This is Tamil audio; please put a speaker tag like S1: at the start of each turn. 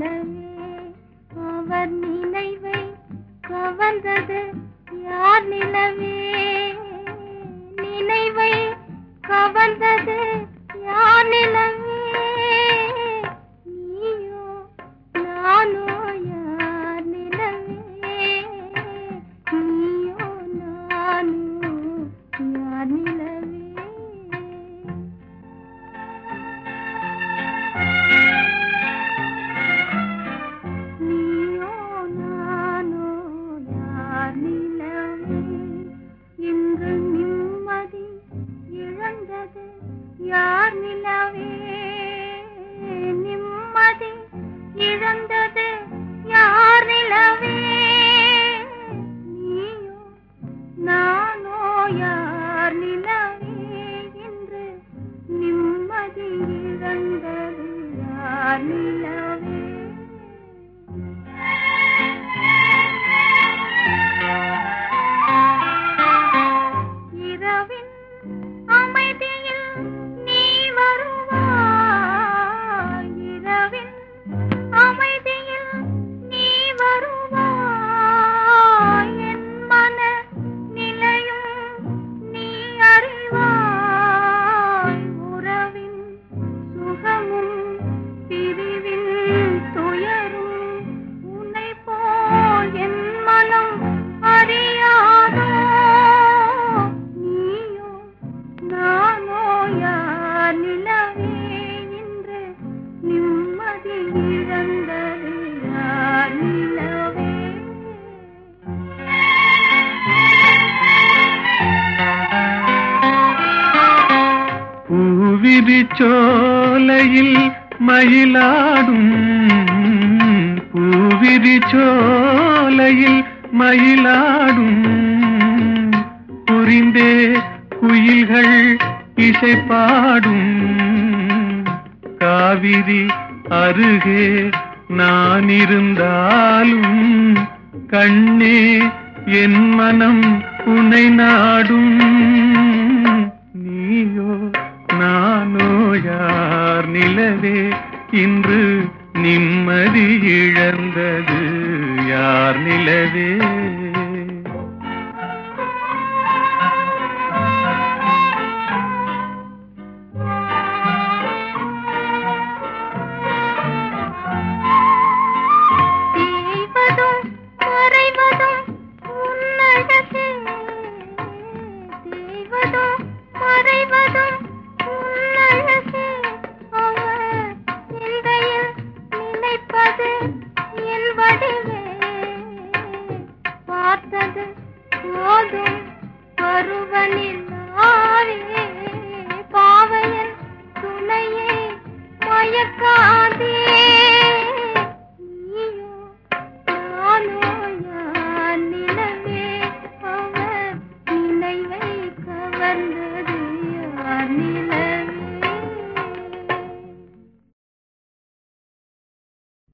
S1: நிலவே அவர் நினைவை கவர்ந்தது யார் நிலவே நினைவை கவர்ந்தது யார் நிலவே நீயோ நானோ யார் நிலவே நீயோ நானோ யார் நிலவே யார் நிலவே நிம்மதி இழந்தது யார் நிலவே நீயோ நானோ யார் நிலவே என்று நிம்மதி இழந்தது யார் நிலவே இரவின் அமைதியில் அமைதியில் நீ வருவாய் என் மன நிலையும் நீ அறிவாய் உறவின் சுகமும் பிரிவின் துயரும் உன்னை போல் என் மனம் அறியாதோ நீயோ நானோ யார் நிலவே என்று நிம்மதி இழந்தது யார் நிலவே
S2: பூவிரிச்சோலையில் மயிலாடும் பூவிரிச்சோலையில் மயிலாடும் புரிந்தே குயில்கள் இசை பாடும் காவிரி அருகே நான் இருந்தாலும் கண்ணே என் மனம் உன்னை நாடும் நீயோ நானோ யார் நிலவே இன்று நிம்மதி இழந்தது யார் நிலவே
S1: பார்த்தது போதும் பருவனில் பாவையன் துணையே மயக்காதே